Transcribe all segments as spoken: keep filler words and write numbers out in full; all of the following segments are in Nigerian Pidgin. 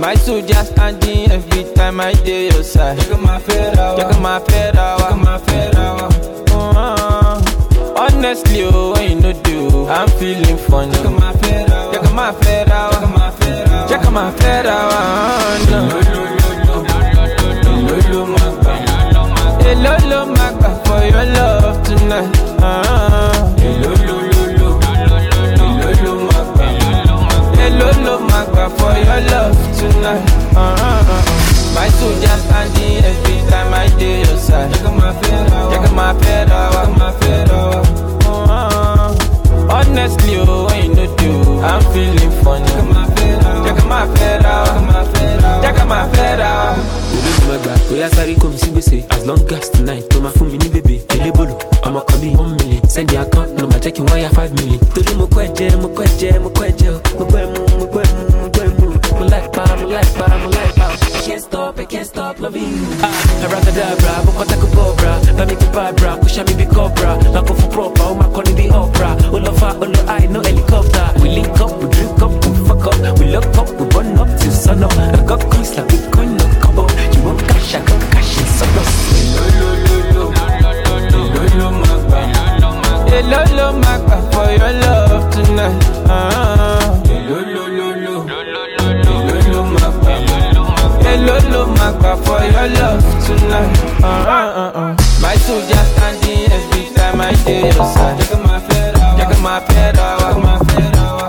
My soldier standing every time I dey your side. Check my fedra, check my fedra, check my fedra. Uh, honestly, oh, when you no do, I'm feeling funny. Check my fedra, check my fedra, check my fedra, check my fedra. Lolo magba, hey lolo magba for your love tonight. Uh, hey lolo lolo, lolo magba, hey lolo magba for your love tonight. Uh, my soldier standing every time I dey your side. check my fedra, check my fedra, check my fedra. Uh, honestly, oh, when you no do, I'm feeling funny. Check my fedra, check my fedra, check my fedra, check my fedra. Oya sorry come see say as long as tonight to my phone mini baby elebolo I'ma call you one million send the account number check you wire five million Tolu mo kweje mo kweje mo kweje mo kwe mo mo kwe mo mo kwe mo mo like pa mo like pa mo like pa I can't stop I can't stop loving you ah abracadabra mo kota ko bobra ba mi ko bra push me be cobra la go for proper o ma call the opera o lo fa o lo I no helicopter we link up we drink up we fuck up we look up we run up till sun up I got coins like Bitcoin no combo you want cash I got cash in surplus lolo lolo, lolo magba, hey lolo magba for your love tonight. Uh, hey lolo lolo, lolo magba, hey lolo magba for your love tonight. Uh, uh, uh, uh. My soldier standing every time I dey your side. check my fedra, check my fedra, check my fedra.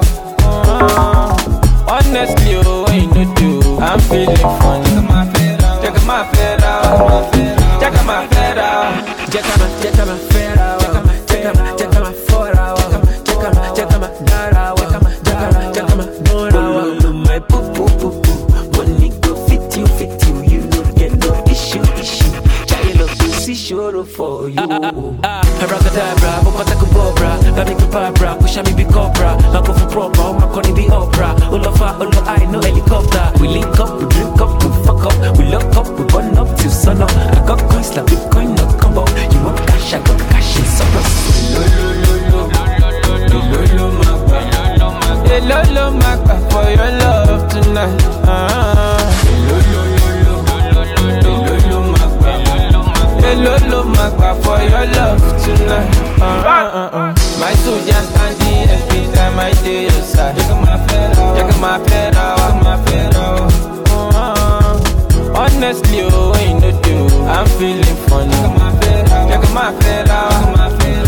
uh, honestly, oh, when you no do, I'm feeling funny. Check my fedra, check my fedra, check my fedra. Check my, check my fedra, check my, check my fedra, check my, check my dara, check my, check my dora. My poo poo poo poo, money go fit you, fit you, you don't get no issue, issue. Child of pussy sure for you. Abracadabra, bokota ko bobra, baby ko bra, push me be cobra, I go for proper, oh my calling the opera. All of our, all I no helicopter. We link up, we drink up, we fuck up, we lock up, we run up till sun up. I got coins like Bitcoin no combo. You want cash, I got cash in surplus. lolo lolo, lolo magba, Hey lolo magba for your love tonight. Uh, hey lolo lolo, lolo magba, hey lolo magba for your love tonight. Uh, uh, uh, uh. My soldier standing every time I dey your side. check my fedra, check my fedra, check my fedra. uh, honestly, oh, when you no do, I'm feeling funny. Check my fedra, check my fedra, check my fedra.